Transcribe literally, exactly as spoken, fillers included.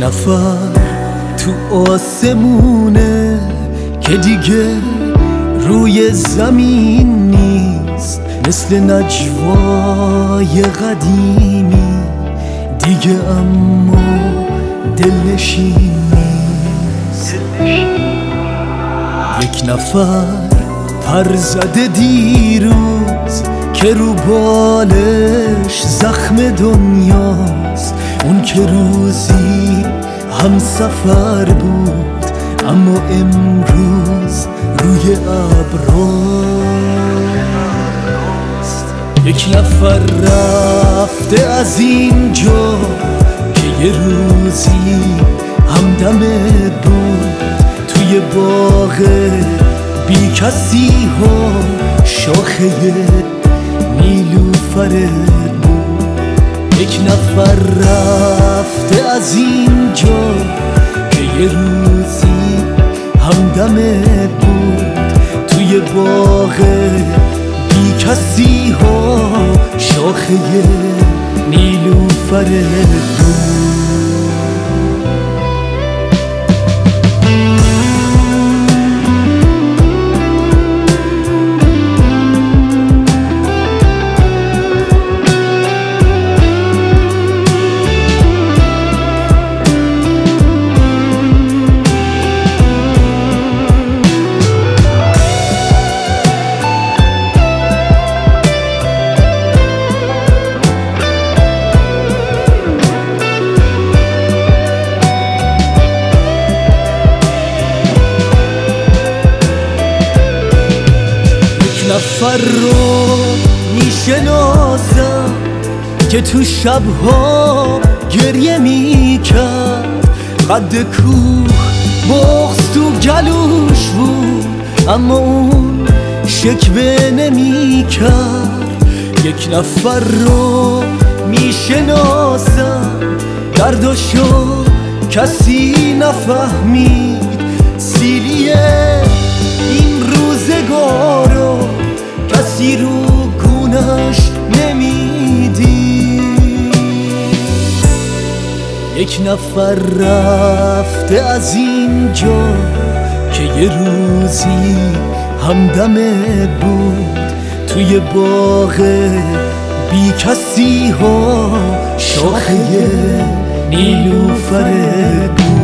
نفر تو آسمونه که دیگه روی زمین نیست، مثل نجوای قدیمی دیگه اما دلنشین نیست. یک نفر پر زده دیروز که رو بالش زخم دنیاست، اون که روزی هم سفر بود اما امروز روی ابراست. یک نفر رفته از اینجا که یه روزی همدمت بود، توی باغ بی کسی ها شاخه نیلوفرت بود. یک نفر رفته از اینجا که یه روزی همدمت بود، توی باغ بی کسی ها شاخه نیلوفرت بود. نفر رو میشناسم که تو شبها گریه میکرد، قد کوه بغض تو گلوش بود اما اون شکوه نمیکرد. یک نفر رو میشناسم درداشو کسی نفهمید، سیلیه این روزگارو کسی رو گونش نمیدید. یک نفر رفته از اینجا که یه روزی همدمت بود، توی باغ بی کسی ها شاخه نیلوفرت بود.